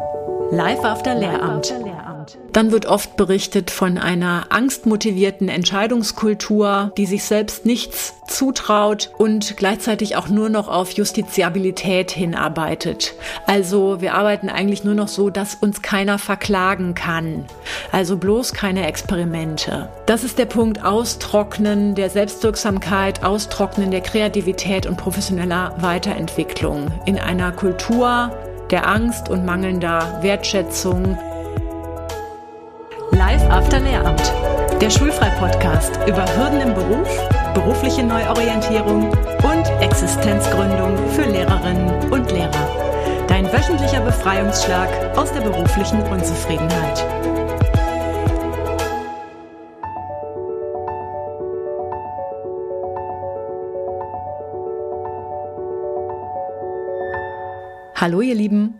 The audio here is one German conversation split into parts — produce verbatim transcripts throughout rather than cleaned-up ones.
Live after Lehramt. Dann wird oft berichtet von einer angstmotivierten Entscheidungskultur, die sich selbst nichts zutraut und gleichzeitig auch nur noch auf Justiziabilität hinarbeitet. Also wir arbeiten eigentlich nur noch so, dass uns keiner verklagen kann. Also bloß keine Experimente. Das ist der Punkt Austrocknen der Selbstwirksamkeit, Austrocknen der Kreativität und professioneller Weiterentwicklung in einer Kultur der Angst und mangelnder Wertschätzung. Live after Lehramt, der Schulfrei-Podcast über Hürden im Beruf, berufliche Neuorientierung und Existenzgründung für Lehrerinnen und Lehrer. Dein wöchentlicher Befreiungsschlag aus der beruflichen Unzufriedenheit. Hallo ihr Lieben,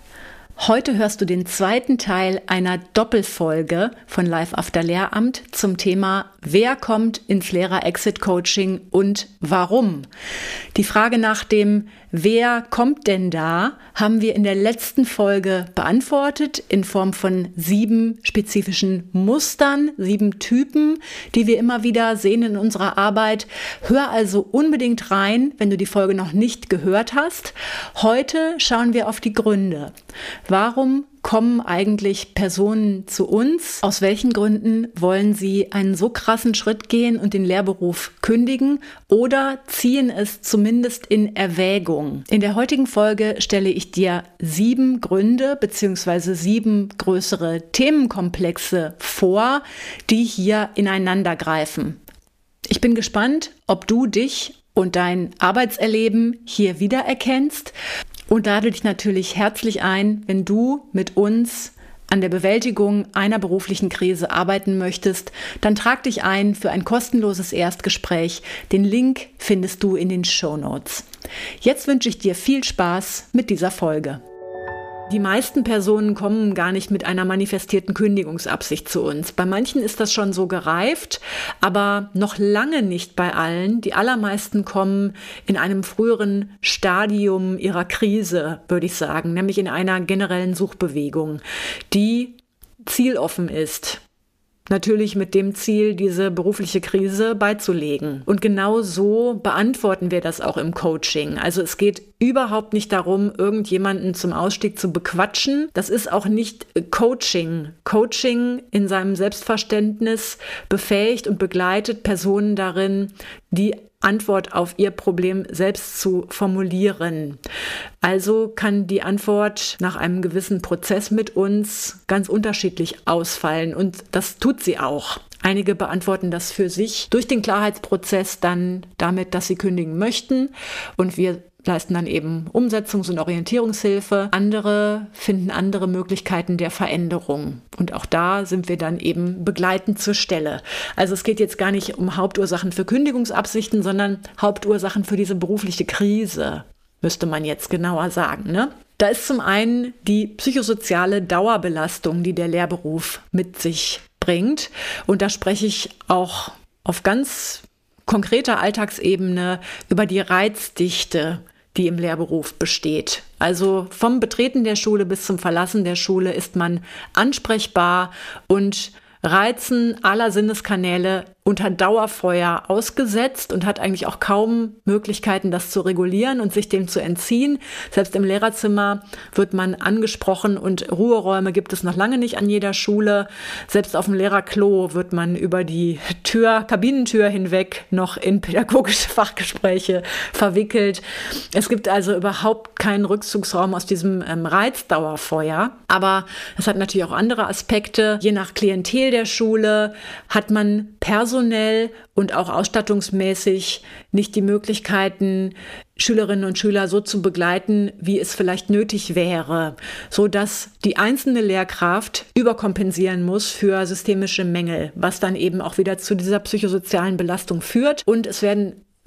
heute hörst du den zweiten Teil einer Doppelfolge von Live after Lehramt zum Thema Wer kommt ins Lehrer-Exit-Coaching und warum? Die Frage nach dem Wer kommt denn da, haben wir in der letzten Folge beantwortet in Form von sieben spezifischen Mustern, sieben Typen, die wir immer wieder sehen in unserer Arbeit. Hör also unbedingt rein, wenn du die Folge noch nicht gehört hast. Heute schauen wir auf die Gründe. Warum kommen eigentlich Personen zu uns? Aus welchen Gründen wollen sie einen so krassen Schritt gehen und den Lehrberuf kündigen oder ziehen es zumindest in Erwägung? In der heutigen Folge stelle ich dir sieben Gründe bzw. sieben größere Themenkomplexe vor, die hier ineinander greifen. Ich bin gespannt, ob du dich und dein Arbeitserleben hier wiedererkennst. Und lade dich natürlich herzlich ein, wenn du mit uns an der Bewältigung einer beruflichen Krise arbeiten möchtest, dann trag dich ein für ein kostenloses Erstgespräch. Den Link findest du in den Shownotes. Jetzt wünsche ich dir viel Spaß mit dieser Folge. Die meisten Personen kommen gar nicht mit einer manifestierten Kündigungsabsicht zu uns. Bei manchen ist das schon so gereift, aber noch lange nicht bei allen. Die allermeisten kommen in einem früheren Stadium ihrer Krise, würde ich sagen, nämlich in einer generellen Suchbewegung, die zieloffen ist. Natürlich mit dem Ziel, diese berufliche Krise beizulegen. Und genau so beantworten wir das auch im Coaching. Also es geht überhaupt nicht darum, irgendjemanden zum Ausstieg zu bequatschen. Das ist auch nicht Coaching. Coaching in seinem Selbstverständnis befähigt und begleitet Personen darin, die Antwort auf ihr Problem selbst zu formulieren. Also kann die Antwort nach einem gewissen Prozess mit uns ganz unterschiedlich ausfallen und das tut sie auch. Einige beantworten das für sich durch den Klarheitsprozess dann damit, dass sie kündigen möchten und wir leisten dann eben Umsetzungs- und Orientierungshilfe. Andere finden andere Möglichkeiten der Veränderung. Und auch da sind wir dann eben begleitend zur Stelle. Also es geht jetzt gar nicht um Hauptursachen für Kündigungsabsichten, sondern Hauptursachen für diese berufliche Krise, müsste man jetzt genauer sagen, ne? Da ist zum einen die psychosoziale Dauerbelastung, die der Lehrberuf mit sich bringt. Und da spreche ich auch auf ganz konkreter Alltagsebene über die Reizdichte, die im Lehrberuf besteht. Also vom Betreten der Schule bis zum Verlassen der Schule ist man ansprechbar und Reizen aller Sinneskanäle unter Dauerfeuer ausgesetzt und hat eigentlich auch kaum Möglichkeiten, das zu regulieren und sich dem zu entziehen. Selbst im Lehrerzimmer wird man angesprochen und Ruheräume gibt es noch lange nicht an jeder Schule. Selbst auf dem Lehrerklo wird man über die Tür, Kabinentür hinweg noch in pädagogische Fachgespräche verwickelt. Es gibt also überhaupt keinen Rückzugsraum aus diesem ähm, Reizdauerfeuer. Aber es hat natürlich auch andere Aspekte. Je nach Klientel der Schule hat man personell und auch ausstattungsmäßig nicht die Möglichkeiten, Schülerinnen und Schüler so zu begleiten, wie es vielleicht nötig wäre, so dass die einzelne Lehrkraft überkompensieren muss für systemische Mängel, was dann eben auch wieder zu dieser psychosozialen Belastung führt. Und es werden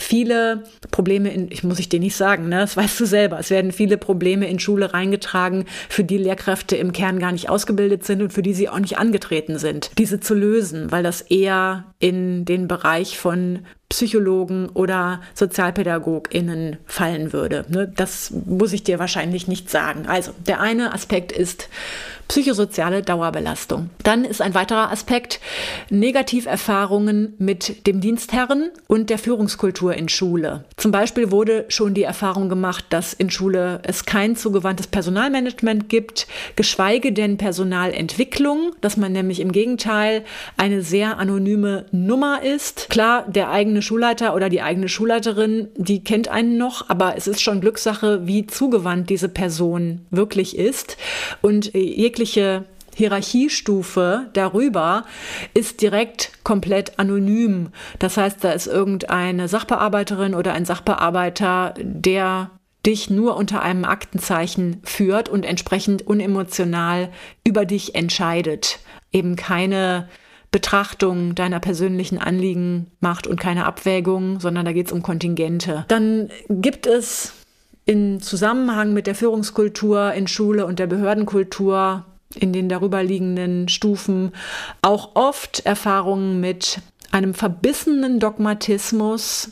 viele Probleme in, ich muss ich dir nicht sagen, ne, das weißt du selber, es werden viele Probleme in Schule reingetragen, für die Lehrkräfte im Kern gar nicht ausgebildet sind und für die sie auch nicht angetreten sind, diese zu lösen, weil das eher in den Bereich von Psychologen oder SozialpädagogInnen fallen würde. Ne, das muss ich dir wahrscheinlich nicht sagen. Also, der eine Aspekt ist psychosoziale Dauerbelastung. Dann ist ein weiterer Aspekt Negativerfahrungen mit dem Dienstherren und der Führungskultur in Schule. Zum Beispiel wurde schon die Erfahrung gemacht, dass in Schule es kein zugewandtes Personalmanagement gibt, geschweige denn Personalentwicklung, dass man nämlich im Gegenteil eine sehr anonyme Nummer ist. Klar, der eigene Schulleiter oder die eigene Schulleiterin, die kennt einen noch, aber es ist schon Glückssache, wie zugewandt diese Person wirklich ist. Und jegliche Hierarchiestufe darüber ist direkt komplett anonym. Das heißt, da ist irgendeine Sachbearbeiterin oder ein Sachbearbeiter, der dich nur unter einem Aktenzeichen führt und entsprechend unemotional über dich entscheidet. Eben keine Betrachtung deiner persönlichen Anliegen macht und keine Abwägung, sondern da geht es um Kontingente. Dann gibt es in Zusammenhang mit der Führungskultur in Schule und der Behördenkultur in den darüberliegenden Stufen auch oft Erfahrungen mit einem verbissenen Dogmatismus,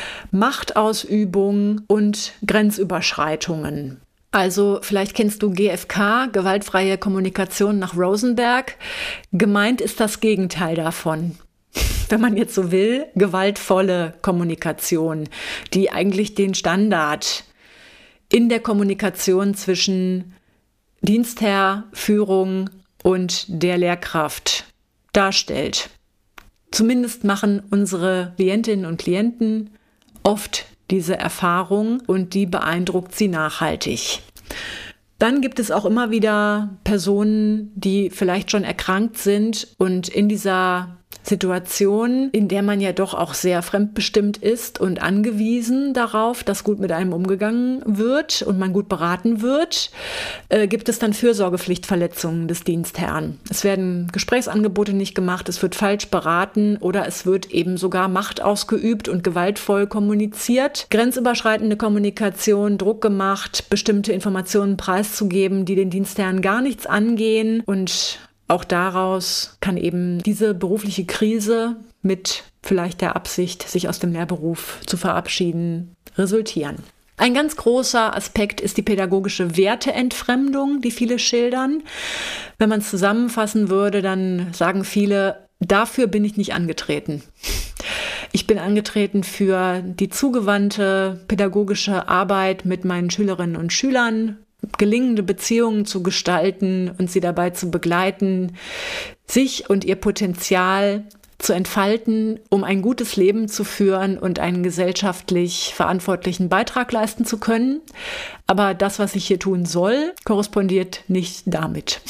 Machtausübung und Grenzüberschreitungen. Also vielleicht kennst du G F K, gewaltfreie Kommunikation nach Rosenberg. Gemeint ist das Gegenteil davon. Wenn man jetzt so will, gewaltvolle Kommunikation, die eigentlich den Standard in der Kommunikation zwischen Dienstherr, Führung und der Lehrkraft darstellt. Zumindest machen unsere Klientinnen und Klienten oft diese Erfahrung und die beeindruckt sie nachhaltig. Dann gibt es auch immer wieder Personen, die vielleicht schon erkrankt sind und in dieser Situation, in der man ja doch auch sehr fremdbestimmt ist und angewiesen darauf, dass gut mit einem umgegangen wird und man gut beraten wird, äh, gibt es dann Fürsorgepflichtverletzungen des Dienstherrn. Es werden Gesprächsangebote nicht gemacht, es wird falsch beraten oder es wird eben sogar Macht ausgeübt und gewaltvoll kommuniziert. Grenzüberschreitende Kommunikation, Druck gemacht, bestimmte Informationen preiszugeben, die den Dienstherrn gar nichts angehen, und auch daraus kann eben diese berufliche Krise mit vielleicht der Absicht, sich aus dem Lehrberuf zu verabschieden, resultieren. Ein ganz großer Aspekt ist die pädagogische Werteentfremdung, die viele schildern. Wenn man es zusammenfassen würde, dann sagen viele, dafür bin ich nicht angetreten. Ich bin angetreten für die zugewandte pädagogische Arbeit mit meinen Schülerinnen und Schülern, gelingende Beziehungen zu gestalten und sie dabei zu begleiten, sich und ihr Potenzial zu entfalten, um ein gutes Leben zu führen und einen gesellschaftlich verantwortlichen Beitrag leisten zu können. Aber das, was ich hier tun soll, korrespondiert nicht damit.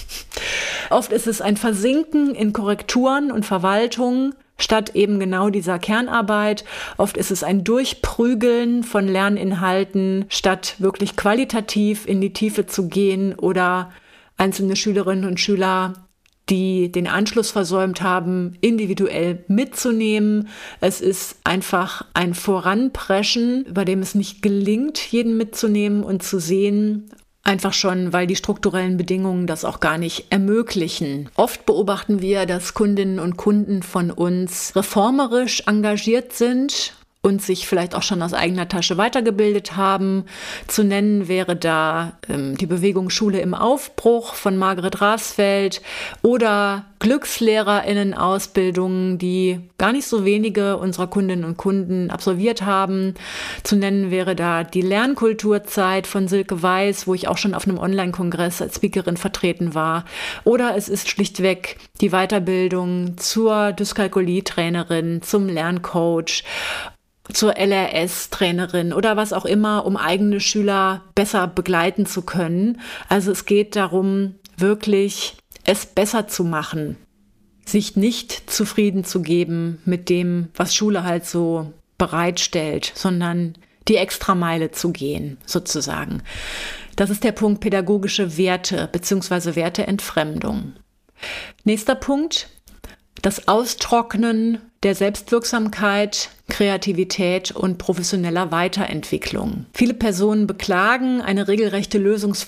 Oft ist es ein Versinken in Korrekturen und Verwaltung, statt eben genau dieser Kernarbeit. Oft ist es ein Durchprügeln von Lerninhalten, statt wirklich qualitativ in die Tiefe zu gehen oder einzelne Schülerinnen und Schüler, die den Anschluss versäumt haben, individuell mitzunehmen. Es ist einfach ein Voranpreschen, bei dem es nicht gelingt, jeden mitzunehmen und zu sehen, einfach schon, weil die strukturellen Bedingungen das auch gar nicht ermöglichen. Oft beobachten wir, dass Kundinnen und Kunden von uns reformerisch engagiert sind und sich vielleicht auch schon aus eigener Tasche weitergebildet haben. Zu nennen wäre da ähm, die Bewegung Schule im Aufbruch von Margret Rasfeld oder GlückslehrerInnen-Ausbildungen, die gar nicht so wenige unserer Kundinnen und Kunden absolviert haben. Zu nennen wäre da die Lernkulturzeit von Silke Weiß, wo ich auch schon auf einem Online-Kongress als Speakerin vertreten war. Oder es ist schlichtweg die Weiterbildung zur Dyskalkulie-Trainerin, zum Lerncoach, zur L R S-Trainerin oder was auch immer, um eigene Schüler besser begleiten zu können. Also es geht darum, wirklich es besser zu machen, sich nicht zufrieden zu geben mit dem, was Schule halt so bereitstellt, sondern die Extrameile zu gehen, sozusagen. Das ist der Punkt pädagogische Werte bzw. Werteentfremdung. Nächster Punkt, das Austrocknen der Selbstwirksamkeit, Kreativität und professioneller Weiterentwicklung. Viele Personen beklagen eine regelrechte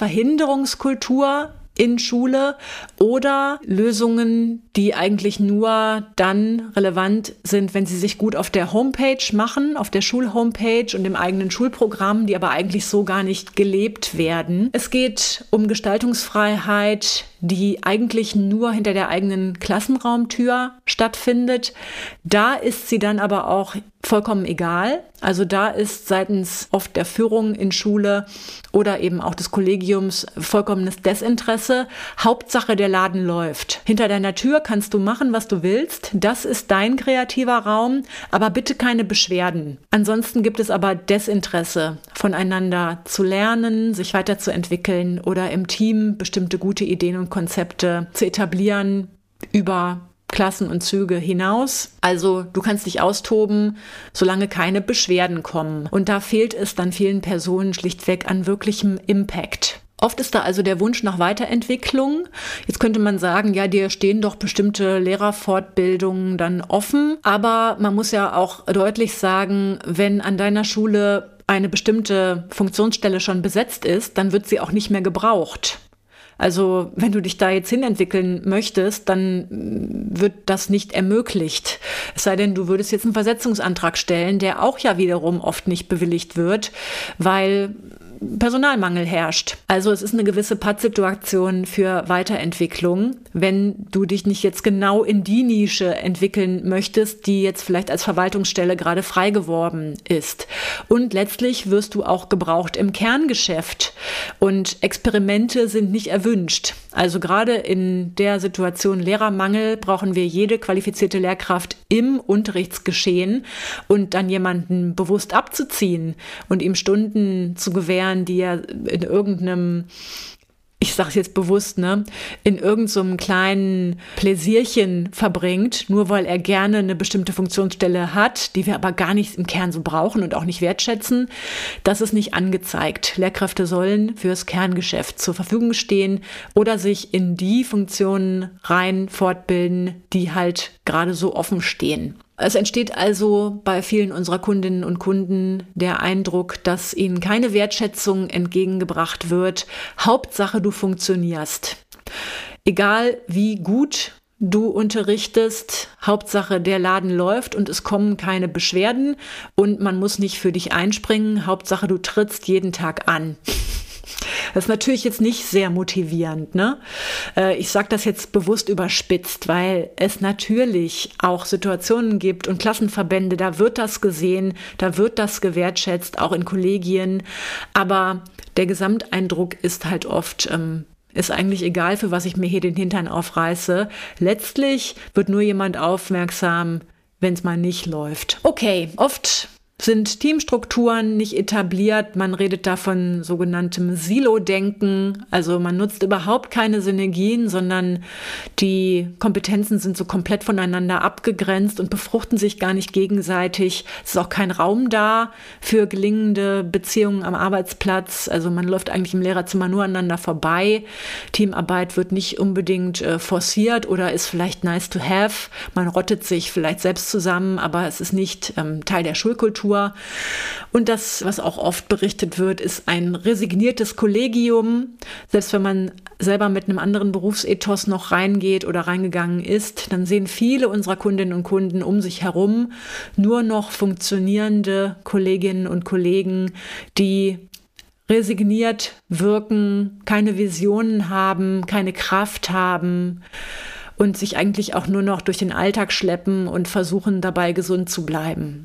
Lösungsverhinderungskultur in Schule oder Lösungen, die eigentlich nur dann relevant sind, wenn sie sich gut auf der Homepage machen, auf der Schulhomepage und im eigenen Schulprogramm, die aber eigentlich so gar nicht gelebt werden. Es geht um Gestaltungsfreiheit, die eigentlich nur hinter der eigenen Klassenraumtür stattfindet. Da ist sie dann aber auch vollkommen egal. Also da ist seitens oft der Führung in Schule oder eben auch des Kollegiums vollkommenes Desinteresse. Hauptsache, der Laden läuft. Hinter deiner Tür kannst du machen, was du willst. Das ist dein kreativer Raum, aber bitte keine Beschwerden. Ansonsten gibt es aber Desinteresse, voneinander zu lernen, sich weiterzuentwickeln oder im Team bestimmte gute Ideen und Konzepte zu etablieren über Klassen und Züge hinaus. Also du kannst dich austoben, solange keine Beschwerden kommen. Und da fehlt es dann vielen Personen schlichtweg an wirklichem Impact. Oft ist da also der Wunsch nach Weiterentwicklung. Jetzt könnte man sagen, ja, dir stehen doch bestimmte Lehrerfortbildungen dann offen. Aber man muss ja auch deutlich sagen, wenn an deiner Schule eine bestimmte Funktionsstelle schon besetzt ist, dann wird sie auch nicht mehr gebraucht. Also wenn du dich da jetzt hinentwickeln möchtest, dann wird das nicht ermöglicht. Es sei denn, du würdest jetzt einen Versetzungsantrag stellen, der auch ja wiederum oft nicht bewilligt wird, weil Personalmangel herrscht. Also es ist eine gewisse Pattsituation für Weiterentwicklung, wenn du dich nicht jetzt genau in die Nische entwickeln möchtest, die jetzt vielleicht als Verwaltungsstelle gerade frei geworden ist. Und letztlich wirst du auch gebraucht im Kerngeschäft und Experimente sind nicht erwünscht. Also gerade in der Situation Lehrermangel brauchen wir jede qualifizierte Lehrkraft im Unterrichtsgeschehen und dann jemanden bewusst abzuziehen und ihm Stunden zu gewähren, die er in irgendeinem, ich sage es jetzt bewusst, ne, in irgendeinem kleinen Pläsierchen verbringt, nur weil er gerne eine bestimmte Funktionsstelle hat, die wir aber gar nicht im Kern so brauchen und auch nicht wertschätzen, das ist nicht angezeigt. Lehrkräfte sollen fürs Kerngeschäft zur Verfügung stehen oder sich in die Funktionen rein fortbilden, die halt gerade so offen stehen. Es entsteht also bei vielen unserer Kundinnen und Kunden der Eindruck, dass ihnen keine Wertschätzung entgegengebracht wird. Hauptsache, du funktionierst. Egal wie gut du unterrichtest, Hauptsache der Laden läuft und es kommen keine Beschwerden und man muss nicht für dich einspringen. Hauptsache, du trittst jeden Tag an. Das ist natürlich jetzt nicht sehr motivierend, ne? Ich sage das jetzt bewusst überspitzt, weil es natürlich auch Situationen gibt und Klassenverbände, da wird das gesehen, da wird das gewertschätzt, auch in Kollegien. Aber der Gesamteindruck ist halt oft, ähm, ist eigentlich egal, für was ich mir hier den Hintern aufreiße. Letztlich wird nur jemand aufmerksam, wenn es mal nicht läuft. Okay, oft sind Teamstrukturen nicht etabliert. Man redet da von sogenanntem Silo-Denken. Also man nutzt überhaupt keine Synergien, sondern die Kompetenzen sind so komplett voneinander abgegrenzt und befruchten sich gar nicht gegenseitig. Es ist auch kein Raum da für gelingende Beziehungen am Arbeitsplatz. Also man läuft eigentlich im Lehrerzimmer nur aneinander vorbei. Teamarbeit wird nicht unbedingt äh, forciert oder ist vielleicht nice to have. Man rottet sich vielleicht selbst zusammen, aber es ist nicht ähm, Teil der Schulkultur. Und das, was auch oft berichtet wird, ist ein resigniertes Kollegium. Selbst wenn man selber mit einem anderen Berufsethos noch reingeht oder reingegangen ist, dann sehen viele unserer Kundinnen und Kunden um sich herum nur noch funktionierende Kolleginnen und Kollegen, die resigniert wirken, keine Visionen haben, keine Kraft haben und sich eigentlich auch nur noch durch den Alltag schleppen und versuchen dabei gesund zu bleiben.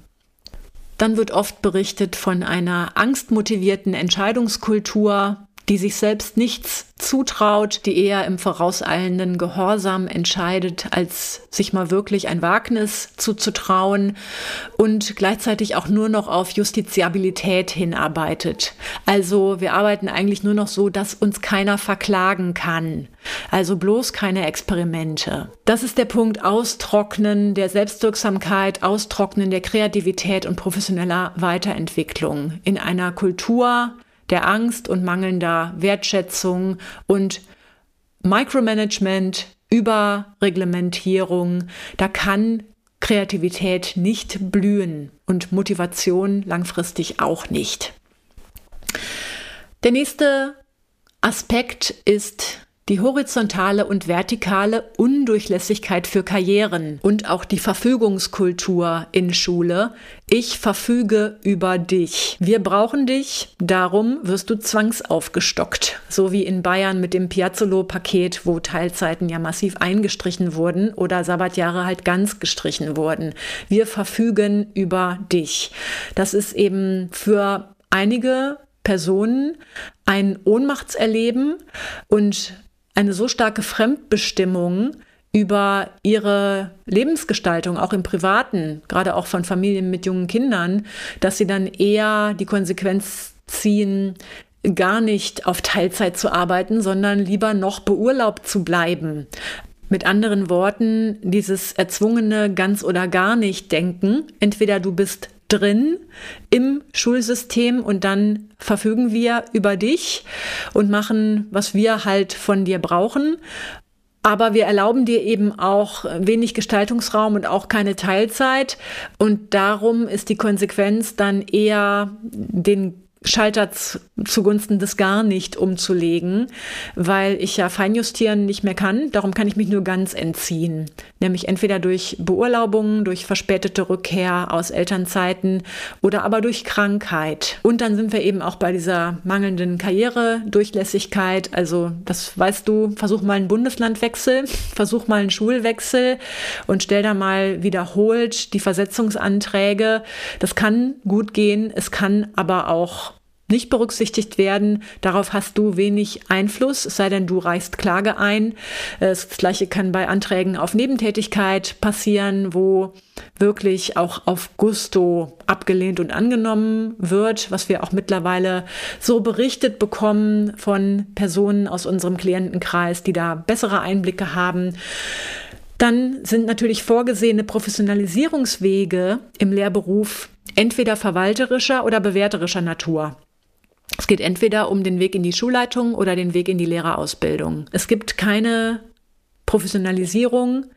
Dann wird oft berichtet von einer angstmotivierten Entscheidungskultur, die sich selbst nichts zutraut, die eher im vorauseilenden Gehorsam entscheidet, als sich mal wirklich ein Wagnis zuzutrauen und gleichzeitig auch nur noch auf Justiziabilität hinarbeitet. Also wir arbeiten eigentlich nur noch so, dass uns keiner verklagen kann. Also bloß keine Experimente. Das ist der Punkt Austrocknen der Selbstwirksamkeit, Austrocknen der Kreativität und professioneller Weiterentwicklung in einer Kultur der Angst und mangelnder Wertschätzung und Micromanagement, Überreglementierung. Da kann Kreativität nicht blühen und Motivation langfristig auch nicht. Der nächste Aspekt ist die horizontale und vertikale Undurchlässigkeit für Karrieren und auch die Verfügungskultur in Schule. Ich verfüge über dich. Wir brauchen dich, darum wirst du zwangsaufgestockt. So wie in Bayern mit dem Piazzolo-Paket, wo Teilzeiten ja massiv eingestrichen wurden oder Sabbatjahre halt ganz gestrichen wurden. Wir verfügen über dich. Das ist eben für einige Personen ein Ohnmachtserleben und eine so starke Fremdbestimmung über ihre Lebensgestaltung, auch im Privaten, gerade auch von Familien mit jungen Kindern, dass sie dann eher die Konsequenz ziehen, gar nicht auf Teilzeit zu arbeiten, sondern lieber noch beurlaubt zu bleiben. Mit anderen Worten, dieses erzwungene ganz oder gar nicht denken. Entweder du bist drin im Schulsystem und dann verfügen wir über dich und machen, was wir halt von dir brauchen. Aber wir erlauben dir eben auch wenig Gestaltungsraum und auch keine Teilzeit. Und darum ist die Konsequenz dann eher den Schalter zugunsten des gar nicht umzulegen, weil ich ja feinjustieren nicht mehr kann. Darum kann ich mich nur ganz entziehen. Nämlich entweder durch Beurlaubungen, durch verspätete Rückkehr aus Elternzeiten oder aber durch Krankheit. Und dann sind wir eben auch bei dieser mangelnden Karrieredurchlässigkeit. Also das weißt du, versuch mal einen Bundeslandwechsel, versuch mal einen Schulwechsel und stell da mal wiederholt die Versetzungsanträge. Das kann gut gehen, es kann aber auch nicht berücksichtigt werden. Darauf hast du wenig Einfluss, es sei denn, du reichst Klage ein. Das Gleiche kann bei Anträgen auf Nebentätigkeit passieren, wo wirklich auch auf Gusto abgelehnt und angenommen wird, was wir auch mittlerweile so berichtet bekommen von Personen aus unserem Klientenkreis, die da bessere Einblicke haben. Dann sind natürlich vorgesehene Professionalisierungswege im Lehrberuf entweder verwalterischer oder bewerterischer Natur. Es geht entweder um den Weg in die Schulleitung oder den Weg in die Lehrerausbildung. Es gibt keine Professionalisierung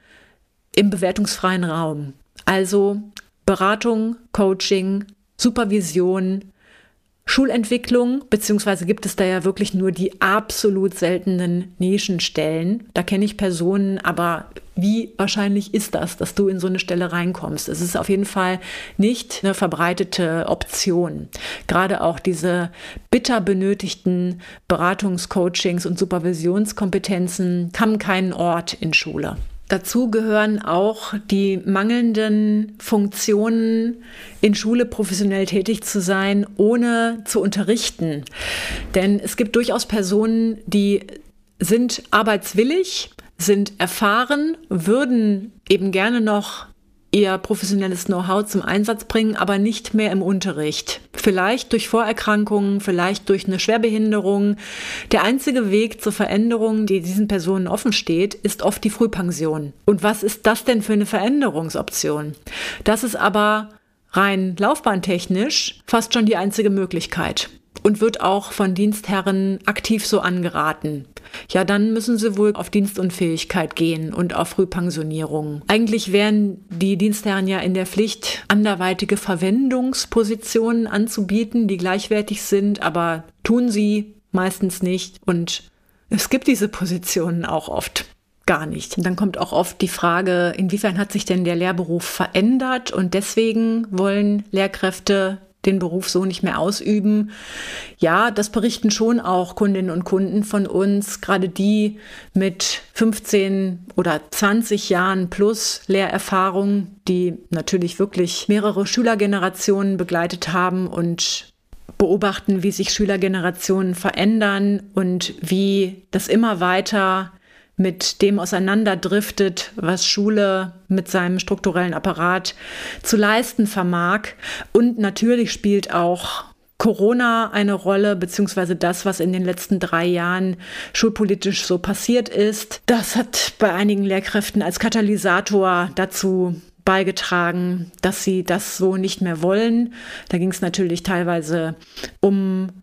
im bewertungsfreien Raum. Also Beratung, Coaching, Supervision, Schulentwicklung, beziehungsweise gibt es da ja wirklich nur die absolut seltenen Nischenstellen. Da kenne ich Personen, aber wie wahrscheinlich ist das, dass du in so eine Stelle reinkommst? Es ist auf jeden Fall nicht eine verbreitete Option. Gerade auch diese bitter benötigten Beratungs-, Coachings- und Supervisionskompetenzen haben keinen Ort in Schule. Dazu gehören auch die mangelnden Funktionen, in Schule professionell tätig zu sein, ohne zu unterrichten. Denn es gibt durchaus Personen, die sind arbeitswillig, sind erfahren, würden eben gerne noch ihr professionelles Know-how zum Einsatz bringen, aber nicht mehr im Unterricht. Vielleicht durch Vorerkrankungen, vielleicht durch eine Schwerbehinderung. Der einzige Weg zur Veränderung, die diesen Personen offen steht, ist oft die Frühpension. Und was ist das denn für eine Veränderungsoption? Das ist aber rein laufbahntechnisch fast schon die einzige Möglichkeit. Und wird auch von Dienstherren aktiv so angeraten. Ja, dann müssen sie wohl auf Dienstunfähigkeit gehen und auf Frühpensionierung. Eigentlich wären die Dienstherren ja in der Pflicht, anderweitige Verwendungspositionen anzubieten, die gleichwertig sind, aber tun sie meistens nicht. Und es gibt diese Positionen auch oft gar nicht. Und dann kommt auch oft die Frage, inwiefern hat sich denn der Lehrberuf verändert? Und deswegen wollen Lehrkräfte den Beruf so nicht mehr ausüben. Ja, das berichten schon auch Kundinnen und Kunden von uns, gerade die mit fünfzehn oder zwanzig Jahren plus Lehrerfahrung, die natürlich wirklich mehrere Schülergenerationen begleitet haben und beobachten, wie sich Schülergenerationen verändern und wie das immer weiter mit dem auseinanderdriftet, was Schule mit seinem strukturellen Apparat zu leisten vermag. Und natürlich spielt auch Corona eine Rolle, beziehungsweise das, was in den letzten drei Jahren schulpolitisch so passiert ist. Das hat bei einigen Lehrkräften als Katalysator dazu beigetragen, dass sie das so nicht mehr wollen. Da ging es natürlich teilweise um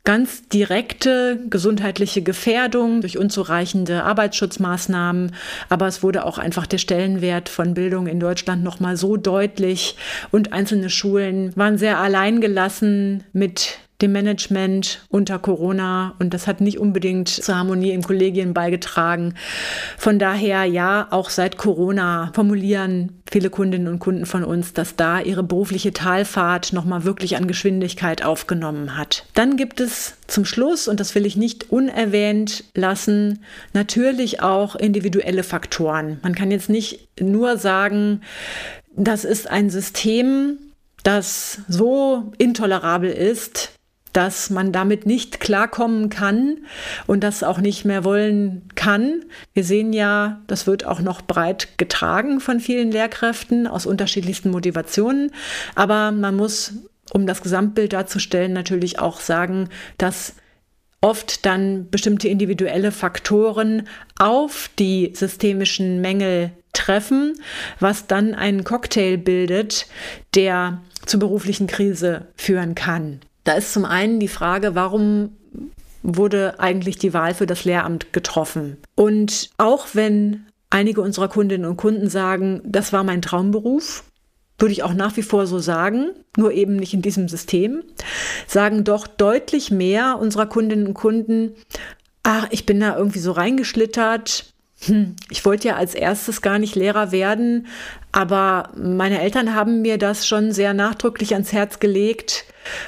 ganz direkte gesundheitliche Gefährdung durch unzureichende Arbeitsschutzmaßnahmen, aber es wurde auch einfach der Stellenwert von Bildung in Deutschland nochmal so deutlich und einzelne Schulen waren sehr alleingelassen mit dem Management unter Corona und das hat nicht unbedingt zur Harmonie in Kollegien beigetragen. Von daher, ja, auch seit Corona formulieren viele Kundinnen und Kunden von uns, dass da ihre berufliche Talfahrt nochmal wirklich an Geschwindigkeit aufgenommen hat. Dann gibt es zum Schluss, und das will ich nicht unerwähnt lassen, natürlich auch individuelle Faktoren. Man kann jetzt nicht nur sagen, das ist ein System, das so intolerabel ist, dass man damit nicht klarkommen kann und das auch nicht mehr wollen kann. Wir sehen ja, das wird auch noch breit getragen von vielen Lehrkräften aus unterschiedlichsten Motivationen. Aber man muss, um das Gesamtbild darzustellen, natürlich auch sagen, dass oft dann bestimmte individuelle Faktoren auf die systemischen Mängel treffen, was dann einen Cocktail bildet, der zur beruflichen Krise führen kann. Da ist zum einen die Frage, warum wurde eigentlich die Wahl für das Lehramt getroffen? Und auch wenn einige unserer Kundinnen und Kunden sagen, das war mein Traumberuf, würde ich auch nach wie vor so sagen, nur eben nicht in diesem System, sagen doch deutlich mehr unserer Kundinnen und Kunden, ach, ich bin da irgendwie so reingeschlittert, hm, ich wollte ja als erstes gar nicht Lehrer werden, aber meine Eltern haben mir das schon sehr nachdrücklich ans Herz gelegt.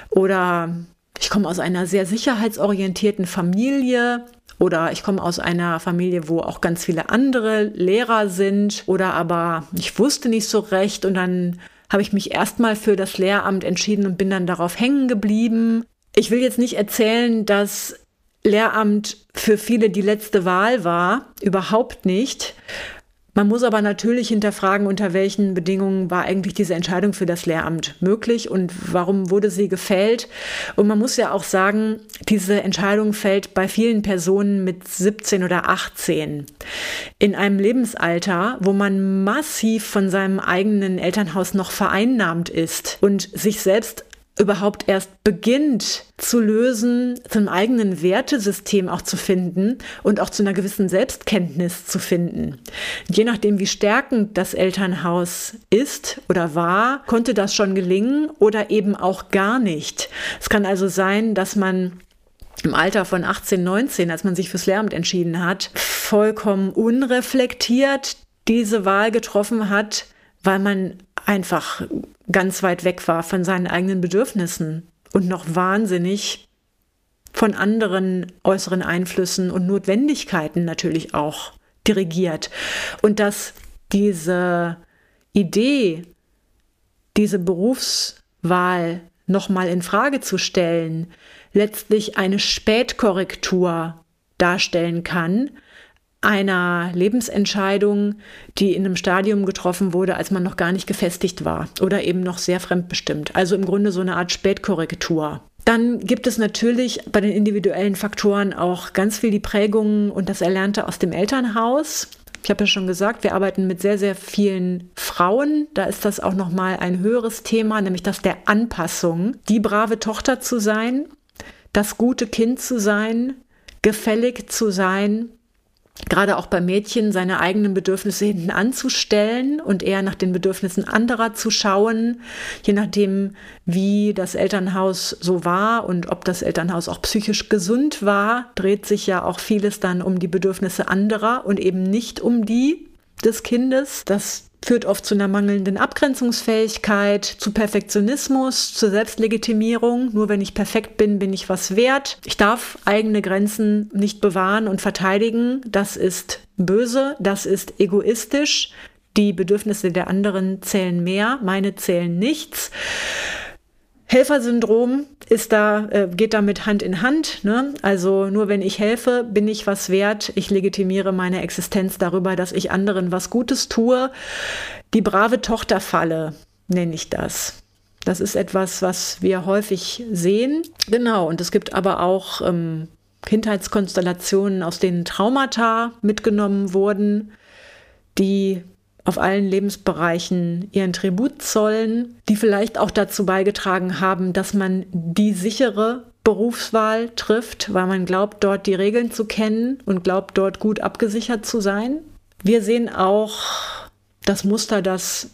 Oder ich komme aus einer sehr sicherheitsorientierten Familie oder ich komme aus einer Familie, wo auch ganz viele andere Lehrer sind oder aber ich wusste nicht so recht und dann habe ich mich erstmal für das Lehramt entschieden und bin dann darauf hängen geblieben. Ich will jetzt nicht erzählen, dass Lehramt für viele die letzte Wahl war, überhaupt nicht. Man muss aber natürlich hinterfragen, unter welchen Bedingungen war eigentlich diese Entscheidung für das Lehramt möglich und warum wurde sie gefällt. Und man muss ja auch sagen, diese Entscheidung fällt bei vielen Personen mit siebzehn oder achtzehn. In einem Lebensalter, wo man massiv von seinem eigenen Elternhaus noch vereinnahmt ist und sich selbst überhaupt erst beginnt zu lösen, zum eigenen Wertesystem auch zu finden und auch zu einer gewissen Selbstkenntnis zu finden. Je nachdem, wie stärkend das Elternhaus ist oder war, konnte das schon gelingen oder eben auch gar nicht. Es kann also sein, dass man im Alter von achtzehn, neunzehn, als man sich fürs Lehramt entschieden hat, vollkommen unreflektiert diese Wahl getroffen hat, weil man einfach ganz weit weg war von seinen eigenen Bedürfnissen und noch wahnsinnig von anderen äußeren Einflüssen und Notwendigkeiten natürlich auch dirigiert. Und dass diese Idee, diese Berufswahl nochmal in Frage zu stellen, letztlich eine Spätkorrektur darstellen kann, einer Lebensentscheidung, die in einem Stadium getroffen wurde, als man noch gar nicht gefestigt war oder eben noch sehr fremdbestimmt. Also im Grunde so eine Art Spätkorrektur. Dann gibt es natürlich bei den individuellen Faktoren auch ganz viel die Prägungen und das Erlernte aus dem Elternhaus. Ich habe ja schon gesagt, wir arbeiten mit sehr, sehr vielen Frauen. Da ist das auch nochmal ein höheres Thema, nämlich das der Anpassung. Die brave Tochter zu sein, das gute Kind zu sein, gefällig zu sein, gerade auch bei Mädchen seine eigenen Bedürfnisse hinten anzustellen und eher nach den Bedürfnissen anderer zu schauen, je nachdem, wie das Elternhaus so war und ob das Elternhaus auch psychisch gesund war, dreht sich ja auch vieles dann um die Bedürfnisse anderer und eben nicht um die des Kindes. Das führt oft zu einer mangelnden Abgrenzungsfähigkeit, zu Perfektionismus, zur Selbstlegitimierung. Nur wenn ich perfekt bin, bin ich was wert. Ich darf eigene Grenzen nicht bewahren und verteidigen. Das ist böse, das ist egoistisch. Die Bedürfnisse der anderen zählen mehr, meine zählen nichts. Helfersyndrom ist da, äh, geht damit Hand in Hand, ne? Also nur wenn ich helfe, bin ich was wert. Ich legitimiere meine Existenz darüber, dass ich anderen was Gutes tue. Die brave Tochterfalle nenne ich das. Das ist etwas, was wir häufig sehen. Genau, und es gibt aber auch ähm, Kindheitskonstellationen, aus denen Traumata mitgenommen wurden, die auf allen Lebensbereichen ihren Tribut zollen, die vielleicht auch dazu beigetragen haben, dass man die sichere Berufswahl trifft, weil man glaubt, dort die Regeln zu kennen und glaubt, dort gut abgesichert zu sein. Wir sehen auch das Muster, dass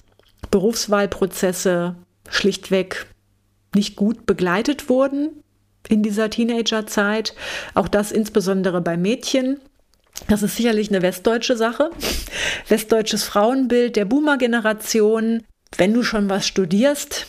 Berufswahlprozesse schlichtweg nicht gut begleitet wurden in dieser Teenagerzeit. Auch das insbesondere bei Mädchen. Das ist sicherlich eine westdeutsche Sache. Westdeutsches Frauenbild der Boomer-Generation. Wenn du schon was studierst,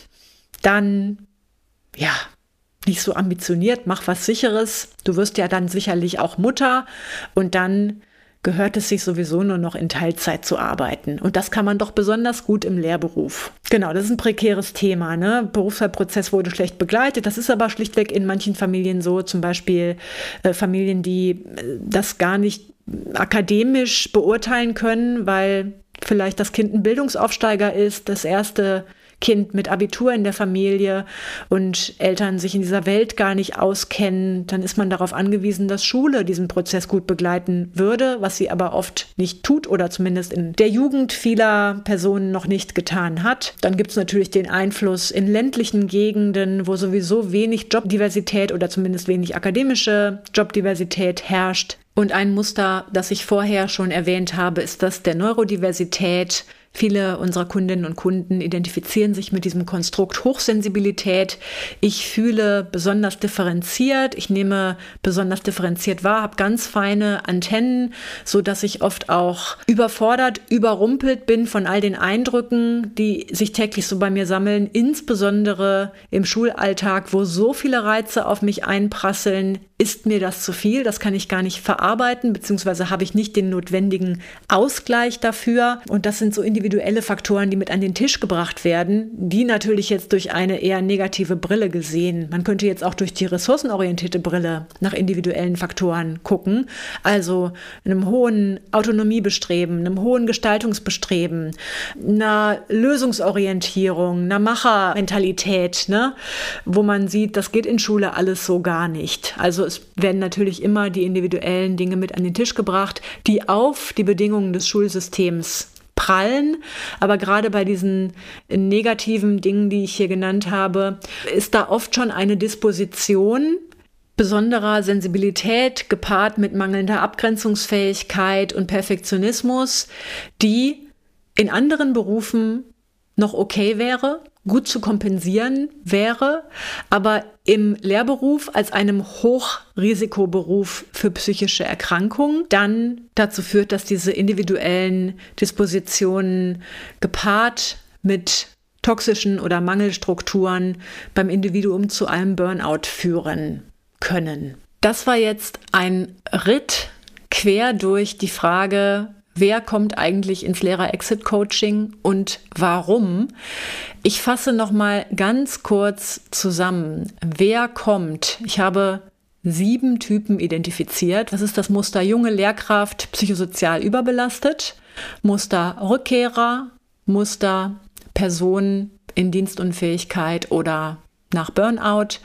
dann, ja, nicht so ambitioniert, mach was Sicheres. Du wirst ja dann sicherlich auch Mutter und dann gehört es sich sowieso nur noch in Teilzeit zu arbeiten. Und das kann man doch besonders gut im Lehrberuf. Genau, das ist ein prekäres Thema, ne? Berufswahlprozess wurde schlecht begleitet. Das ist aber schlichtweg in manchen Familien so, zum Beispiel äh, Familien, die äh, das gar nicht akademisch beurteilen können, weil vielleicht das Kind ein Bildungsaufsteiger ist, das erste Kind mit Abitur in der Familie und Eltern sich in dieser Welt gar nicht auskennen, dann ist man darauf angewiesen, dass Schule diesen Prozess gut begleiten würde, was sie aber oft nicht tut oder zumindest in der Jugend vieler Personen noch nicht getan hat. Dann gibt es natürlich den Einfluss in ländlichen Gegenden, wo sowieso wenig Jobdiversität oder zumindest wenig akademische Jobdiversität herrscht. Und ein Muster, das ich vorher schon erwähnt habe, ist das der Neurodiversität. Viele unserer Kundinnen und Kunden identifizieren sich mit diesem Konstrukt Hochsensibilität. Ich fühle besonders differenziert, ich nehme besonders differenziert wahr, habe ganz feine Antennen, so dass ich oft auch überfordert, überrumpelt bin von all den Eindrücken, die sich täglich so bei mir sammeln, insbesondere im Schulalltag, wo so viele Reize auf mich einprasseln. Ist mir das zu viel? Das kann ich gar nicht verarbeiten, beziehungsweise habe ich nicht den notwendigen Ausgleich dafür. Und das sind so individuelle Faktoren, die mit an den Tisch gebracht werden, die natürlich jetzt durch eine eher negative Brille gesehen. Man könnte jetzt auch durch die ressourcenorientierte Brille nach individuellen Faktoren gucken. Also einem hohen Autonomiebestreben, einem hohen Gestaltungsbestreben, einer Lösungsorientierung, einer Machermentalität, ne? Wo man sieht, das geht in Schule alles so gar nicht. Also es werden natürlich immer die individuellen Dinge mit an den Tisch gebracht, die auf die Bedingungen des Schulsystems prallen. Aber gerade bei diesen negativen Dingen, die ich hier genannt habe, ist da oft schon eine Disposition besonderer Sensibilität gepaart mit mangelnder Abgrenzungsfähigkeit und Perfektionismus, die in anderen Berufen noch okay wäre, gut zu kompensieren wäre, aber im Lehrberuf als einem Hochrisikoberuf für psychische Erkrankungen dann dazu führt, dass diese individuellen Dispositionen gepaart mit toxischen oder Mangelstrukturen beim Individuum zu einem Burnout führen können. Das war jetzt ein Ritt quer durch die Frage, wer kommt eigentlich ins Lehrer-Exit-Coaching und warum? Ich fasse noch mal ganz kurz zusammen. Wer kommt? Ich habe sieben Typen identifiziert. Was ist das Muster junge Lehrkraft, psychosozial überbelastet? Muster Rückkehrer, Muster Person in Dienstunfähigkeit oder nach Burnout.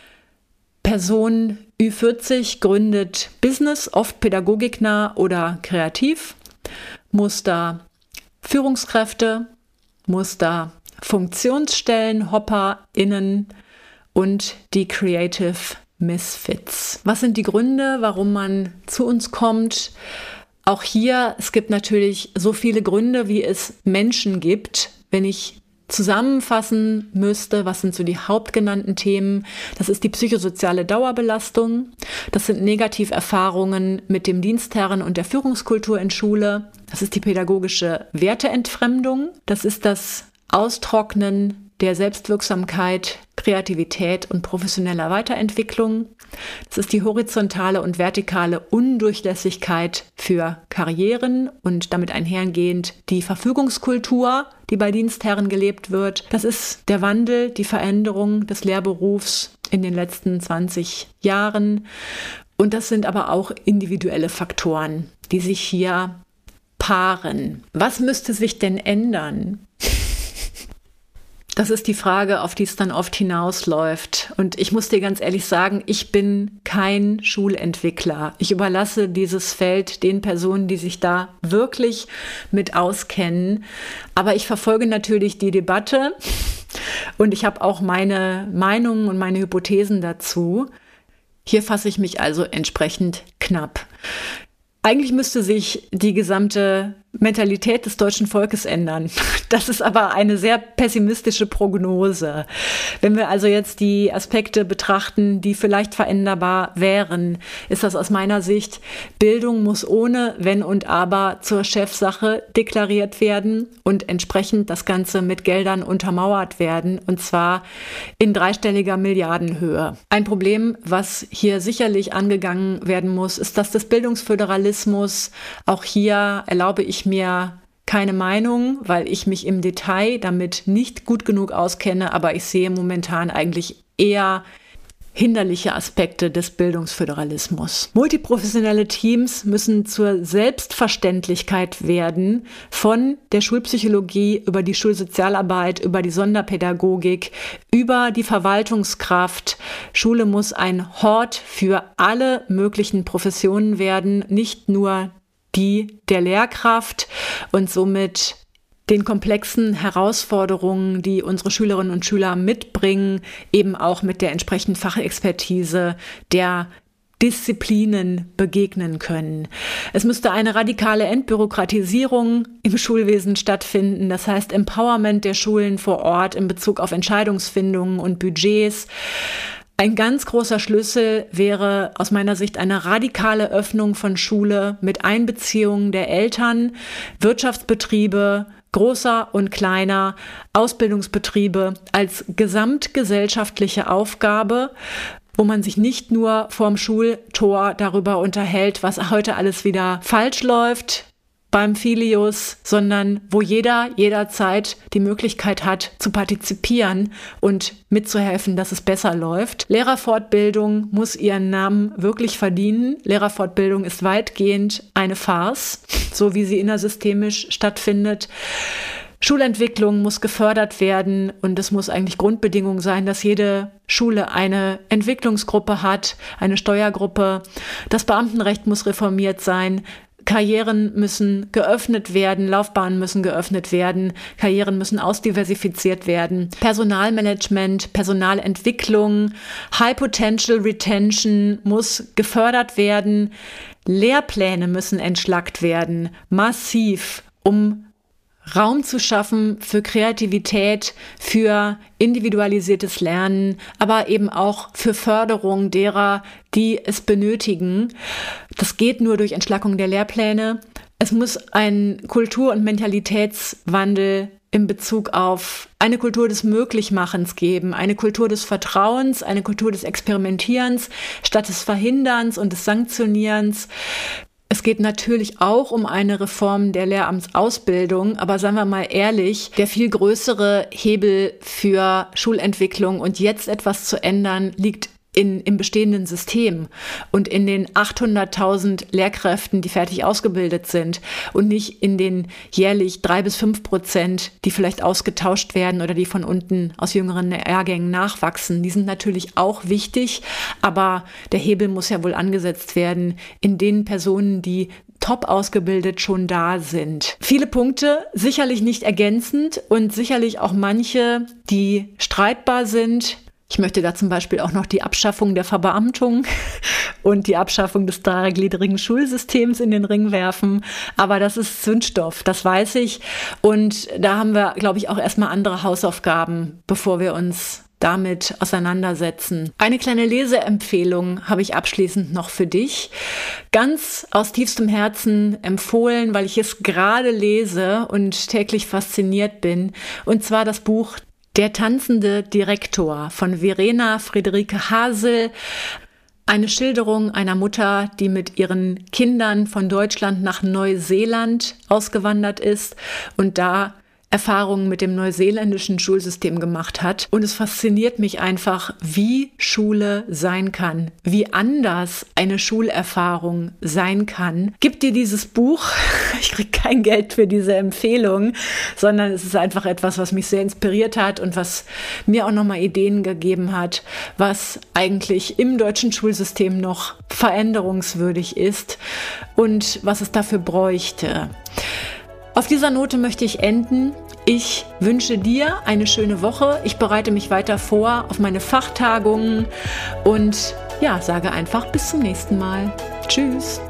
Person Ü vierzig gründet Business, oft pädagogiknah oder kreativ. Muster Führungskräfte, Muster Funktionsstellen, HopperInnen und die Creative Misfits. Was sind die Gründe, warum man zu uns kommt? Auch hier, es gibt natürlich so viele Gründe, wie es Menschen gibt. Wenn ich zusammenfassen müsste, was sind so die hauptgenannten Themen? Das ist die psychosoziale Dauerbelastung. Das sind Negativerfahrungen mit dem Dienstherren und der Führungskultur in Schule. Das ist die pädagogische Werteentfremdung. Das ist das Austrocknen der Selbstwirksamkeit, Kreativität und professioneller Weiterentwicklung. Das ist die horizontale und vertikale Undurchlässigkeit für Karrieren und damit einhergehend die Verfügungskultur, die bei Dienstherren gelebt wird. Das ist der Wandel, die Veränderung des Lehrberufs in den letzten zwanzig Jahren. Und das sind aber auch individuelle Faktoren, die sich hier paaren. Was müsste sich denn ändern? Das ist die Frage, auf die es dann oft hinausläuft. Und ich muss dir ganz ehrlich sagen, ich bin kein Schulentwickler. Ich überlasse dieses Feld den Personen, die sich da wirklich mit auskennen. Aber ich verfolge natürlich die Debatte und ich habe auch meine Meinungen und meine Hypothesen dazu. Hier fasse ich mich also entsprechend knapp. Eigentlich müsste sich die gesamte Mentalität des deutschen Volkes ändern. Das ist aber eine sehr pessimistische Prognose. Wenn wir also jetzt die Aspekte betrachten, die vielleicht veränderbar wären, ist das aus meiner Sicht, Bildung muss ohne Wenn und Aber zur Chefsache deklariert werden und entsprechend das Ganze mit Geldern untermauert werden, und zwar in dreistelliger Milliardenhöhe. Ein Problem, was hier sicherlich angegangen werden muss, ist das des Bildungsföderalismus. Auch hier erlaube ich mir keine Meinung, weil ich mich im Detail damit nicht gut genug auskenne, aber ich sehe momentan eigentlich eher hinderliche Aspekte des Bildungsföderalismus. Multiprofessionelle Teams müssen zur Selbstverständlichkeit werden, von der Schulpsychologie über die Schulsozialarbeit, über die Sonderpädagogik, über die Verwaltungskraft. Schule muss ein Hort für alle möglichen Professionen werden, nicht nur die der Lehrkraft, und somit den komplexen Herausforderungen, die unsere Schülerinnen und Schüler mitbringen, eben auch mit der entsprechenden Fachexpertise der Disziplinen begegnen können. Es müsste eine radikale Entbürokratisierung im Schulwesen stattfinden, das heißt Empowerment der Schulen vor Ort in Bezug auf Entscheidungsfindungen und Budgets. Ein ganz großer Schlüssel wäre aus meiner Sicht eine radikale Öffnung von Schule mit Einbeziehung der Eltern, Wirtschaftsbetriebe, großer und kleiner, Ausbildungsbetriebe als gesamtgesellschaftliche Aufgabe, wo man sich nicht nur vorm Schultor darüber unterhält, was heute alles wieder falsch läuft beim Filius, sondern wo jeder jederzeit die Möglichkeit hat zu partizipieren und mitzuhelfen, dass es besser läuft. Lehrerfortbildung muss ihren Namen wirklich verdienen. Lehrerfortbildung ist weitgehend eine Farce, so wie sie innersystemisch stattfindet. Schulentwicklung muss gefördert werden und es muss eigentlich Grundbedingung sein, dass jede Schule eine Entwicklungsgruppe hat, eine Steuergruppe. Das Beamtenrecht muss reformiert sein. Karrieren müssen geöffnet werden, Laufbahnen müssen geöffnet werden, Karrieren müssen ausdiversifiziert werden. Personalmanagement, Personalentwicklung, High Potential Retention muss gefördert werden. Lehrpläne müssen entschlackt werden, massiv, um Raum zu schaffen für Kreativität, für individualisiertes Lernen, aber eben auch für Förderung derer, die es benötigen. Das geht nur durch Entschlackung der Lehrpläne. Es muss einen Kultur- und Mentalitätswandel in Bezug auf eine Kultur des Möglichmachens geben, eine Kultur des Vertrauens, eine Kultur des Experimentierens statt des Verhinderns und des Sanktionierens. Es geht natürlich auch um eine Reform der Lehramtsausbildung, aber seien wir mal ehrlich, der viel größere Hebel für Schulentwicklung und jetzt etwas zu ändern liegt in, im bestehenden System und in den achthunderttausend Lehrkräften, die fertig ausgebildet sind und nicht in den jährlich drei bis fünf Prozent, die vielleicht ausgetauscht werden oder die von unten aus jüngeren Jahrgängen nachwachsen. Die sind natürlich auch wichtig, aber der Hebel muss ja wohl angesetzt werden in den Personen, die top ausgebildet schon da sind. Viele Punkte, sicherlich nicht ergänzend und sicherlich auch manche, die streitbar sind. Ich möchte da zum Beispiel auch noch die Abschaffung der Verbeamtung und die Abschaffung des dreigliedrigen Schulsystems in den Ring werfen. Aber das ist Zündstoff, das weiß ich. Und da haben wir, glaube ich, auch erstmal andere Hausaufgaben, bevor wir uns damit auseinandersetzen. Eine kleine Leseempfehlung habe ich abschließend noch für dich. Ganz aus tiefstem Herzen empfohlen, weil ich es gerade lese und täglich fasziniert bin. Und zwar das Buch Der tanzende Direktor von Verena Friederike Hasel. Eine Schilderung einer Mutter, die mit ihren Kindern von Deutschland nach Neuseeland ausgewandert ist und da Erfahrungen mit dem neuseeländischen Schulsystem gemacht hat. Und es fasziniert mich einfach, wie Schule sein kann, wie anders eine Schulerfahrung sein kann. Gib dir dieses Buch, ich kriege kein Geld für diese Empfehlung, sondern es ist einfach etwas, was mich sehr inspiriert hat und was mir auch nochmal Ideen gegeben hat, was eigentlich im deutschen Schulsystem noch veränderungswürdig ist und was es dafür bräuchte. Auf dieser Note möchte ich enden. Ich wünsche dir eine schöne Woche. Ich bereite mich weiter vor auf meine Fachtagungen und ja, sage einfach bis zum nächsten Mal. Tschüss.